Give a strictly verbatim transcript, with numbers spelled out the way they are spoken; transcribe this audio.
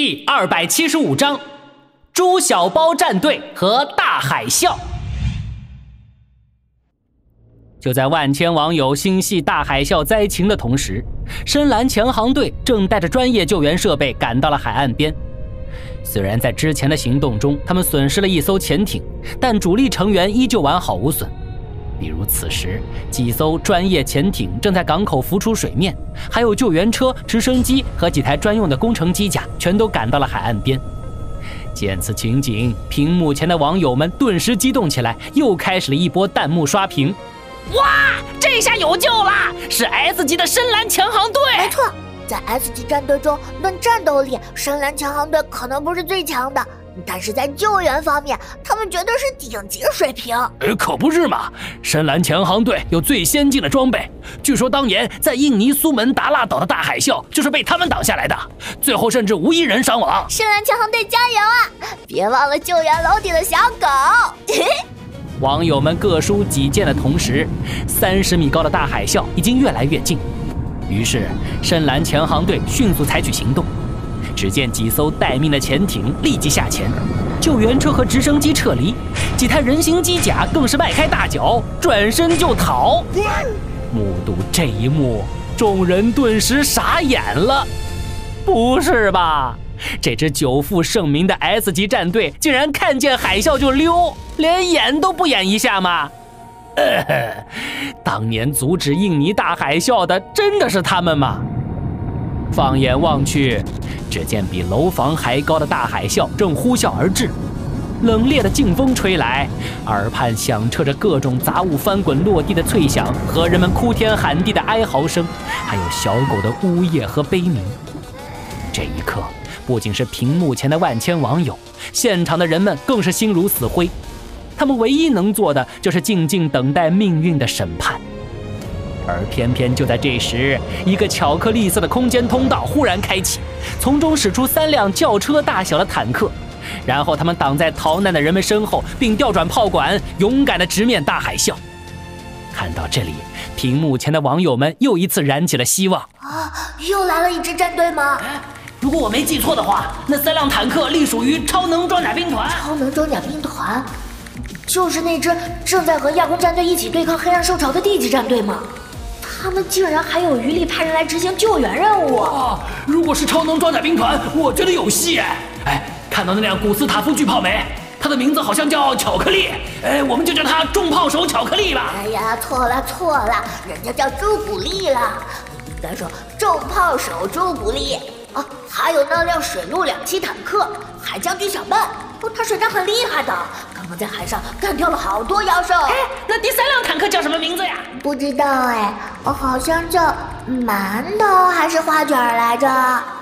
第二百七十五章：猪小包战队和大海啸。就在万千网友心系大海啸灾情的同时，深蓝强航队正带着专业救援设备赶到了海岸边。虽然在之前的行动中，他们损失了一艘潜艇，但主力成员依旧完好无损。比如此时，几艘专业潜艇正在港口浮出水面，还有救援车、直升机和几台专用的工程机甲全都赶到了海岸边。见此情景，屏幕前的网友们顿时激动起来，又开始了一波弹幕刷屏。哇，这下有救啦！是 S 级的深蓝强航队。 没错，在 S 级战队中，论战斗力，深蓝强航队可能不是最强的，但是在救援方面，他们绝对是顶级水平。 呃，可不是嘛！深蓝强航队有最先进的装备，据说当年在印尼苏门答腊岛的大海啸就是被他们挡下来的，最后甚至无一人伤亡。 深蓝强航队加油啊！别忘了救援楼底的小狗。 网友们各抒己见的同时，三十米高的大海啸已经越来越近。于是，深蓝强航队迅速采取行动。只见几艘待命的潜艇立即下潜，救援车和直升机撤离，几台人形机甲更是迈开大脚，转身就逃。目睹这一幕，众人顿时傻眼了。不是吧？这支久负盛名的 S 级战队竟然看见海啸就溜，连演都不演一下吗？呃，当年阻止印尼大海啸的真的是他们吗？放眼望去，只见比楼房还高的大海啸正呼啸而至，冷冽的劲风吹来，耳畔响彻着各种杂物翻滚落地的脆响和人们哭天喊地的哀嚎声，还有小狗的呜咽和悲鸣。这一刻，不仅是屏幕前的万千网友，现场的人们更是心如死灰。他们唯一能做的就是静静等待命运的审判。而偏偏就在这时，一个巧克力色的空间通道忽然开启，从中驶出三辆轿车大小的坦克，然后他们挡在逃难的人们身后，并调转炮管，勇敢地直面大海啸。看到这里，屏幕前的网友们又一次燃起了希望。 啊，又来了一支战队吗？ 如果我没记错的话，那三辆坦克隶属于超能装甲兵团。 超能装甲兵团，就是那支正在和亚空战队一起对抗黑暗兽潮的地级战队吗？他们竟然还有余力派人来执行救援任务啊！如果是超能装甲兵团，我觉得有戏哎！哎，看到那辆古斯塔夫巨炮没？它的名字好像叫巧克力，哎，我们就叫它重炮手巧克力吧。 哎呀，错了错了，人家叫朱古力啦，应该说重炮手朱古力。啊，还有那辆水陆两栖坦克海将军小笨，哦，他水战很厉害的，刚刚在海上干掉了好多妖兽。 哎，那第三辆坦克叫什么名字呀？ 不知道哎，哦，好像叫馒头还是花卷来着。